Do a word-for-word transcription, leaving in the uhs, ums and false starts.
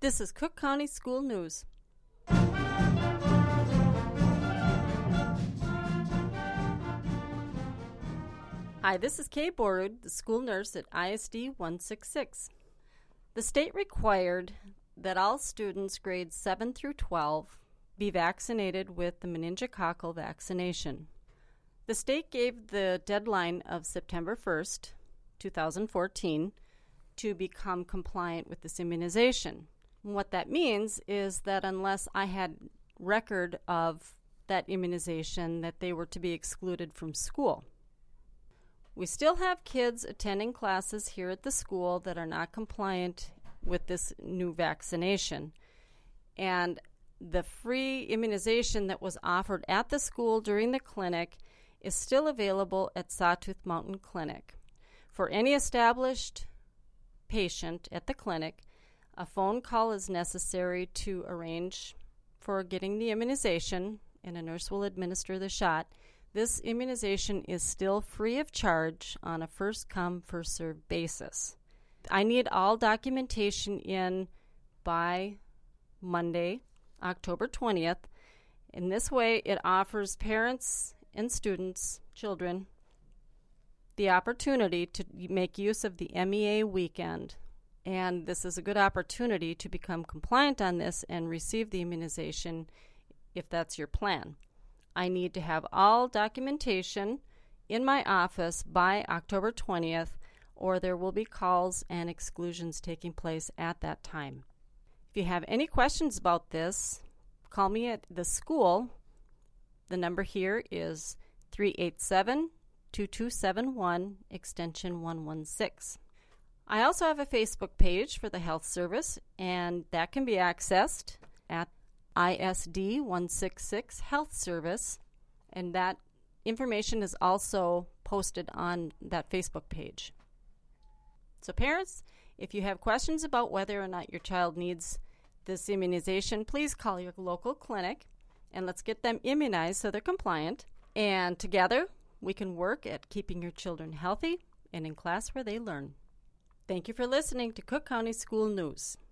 This is Cook County School News. Hi, this is Kay Borud, the school nurse at I S D one sixty-six. The state required that all students grades seven through twelve be vaccinated with the meningococcal vaccination. The state gave the deadline of September first, twenty fourteen, to become compliant with this immunization. What that means is that unless I had record of that immunization, that they were to be excluded from school. We still have kids attending classes here at the school that are not compliant with this new vaccination. And the free immunization that was offered at the school during the clinic is still available at Sawtooth Mountain Clinic. For any established patient at the clinic, a phone call is necessary to arrange for getting the immunization, and a nurse will administer the shot. This immunization is still free of charge on a first-come, first-served basis. I need all documentation in by Monday, October twentieth. In this way, it offers parents and students, children, the opportunity to make use of the M E A weekend. And this is a good opportunity to become compliant on this and receive the immunization if that's your plan. I need to have all documentation in my office by October twentieth, or there will be calls and exclusions taking place at that time. If you have any questions about this, call me at the school. The number here is three eight seven, two two seven one, extension one one six. I also have a Facebook page for the health service, and that can be accessed at I S D one sixty-six Health Service, and that information is also posted on that Facebook page. So parents, if you have questions about whether or not your child needs this immunization, please call your local clinic, and let's get them immunized so they're compliant. And together, we can work at keeping your children healthy and in class where they learn. Thank you for listening to Cook County School News.